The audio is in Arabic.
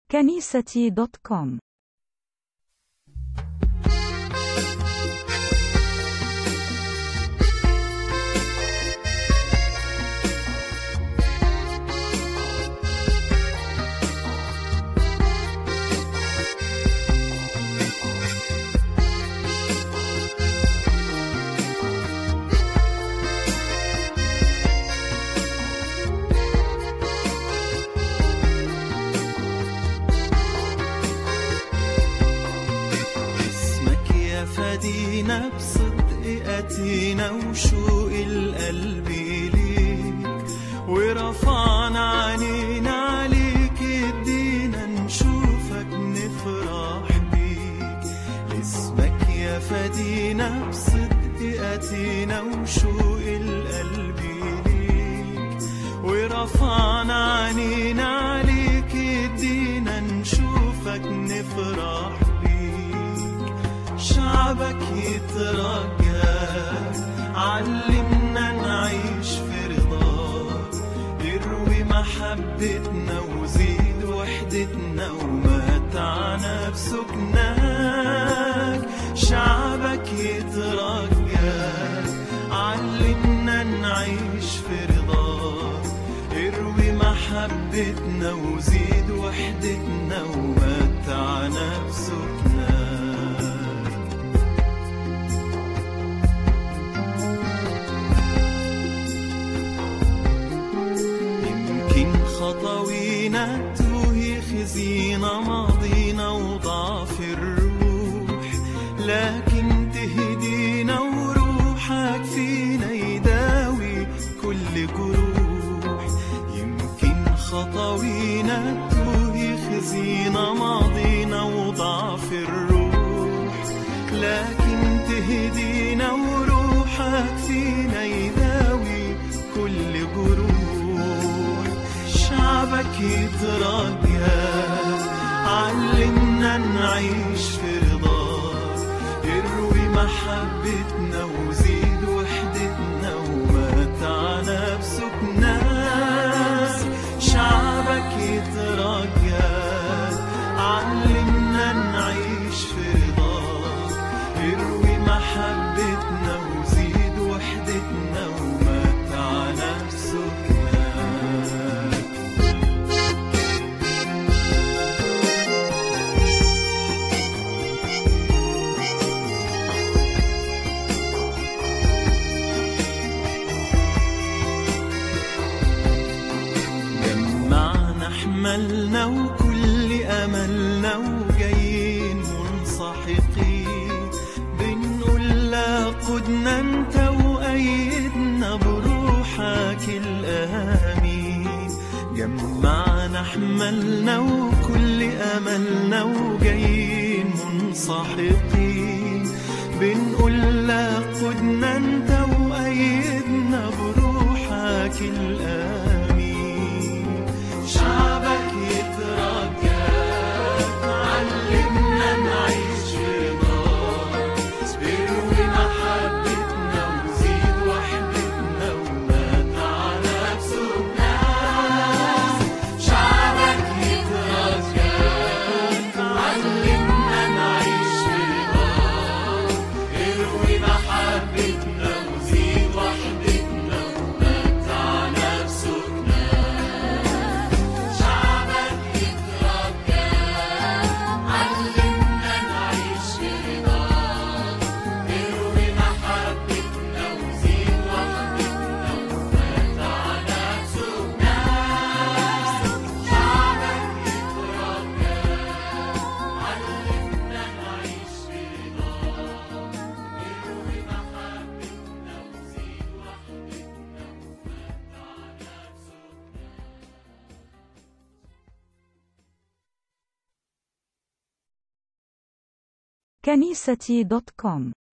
كنيستي دوت كوم. فدينا بصدق أتينا وشوق القلب ليك، ورفعنا عنينا عليك ادينا نشوفك نفرح بيك. اسمك يا فدينا بصدق أتينا وشوق القلب ليك، ورفعنا عنينا عليك ادينا نشوفك نفرح. شعبك يترجاك، علمنا نعيش في رضاك، يروي محبتنا وزيد وحدتنا ومتعنا بسكناك. شعبك يترجاك، علمنا نعيش في رضاك، يروي محبتنا وزيد وحدتنا ومتعنا بسكناك. خطوينا توهي خزينا ماضينا وضعف الروح، لكن تهدينا وروحك فينا يداوي كل جروح. يمكن خطوينا توهي خزينا ماضينا وضعف الروح، لكن تهدينا وروحك فينا يداوي كل جروح. شعبك يترجاك، علمنا نعيش في رضاك، يروي محبتنا وزيد وحدتنا ومتعنا بسكناك. شعبك يترجاك، علمنا نعيش في رضاك، يروي محبتنا وزيد وحدتنا ومتعنا بسكناك. أملنا وكل أملنا وجايين منسحقين، بنقول لا قدنا أنت وأيدنا بروحك الآمين. جمعنا حملنا وكل أملنا وجايين منسحقين، بنقول لا قدنا أنت وأيدنا بروحك الآمين. شعبك يترجاك، علمنا نعيش في رضاك، يروي محبتنا وزيد وحدتنا ومتعنا بسكناك. شعبك يترجاك، علمنا نعيش في رضاك، يروي محبتنا وزيد وحدتنا ومتعنا بسكناك. كنيستي دوت كوم.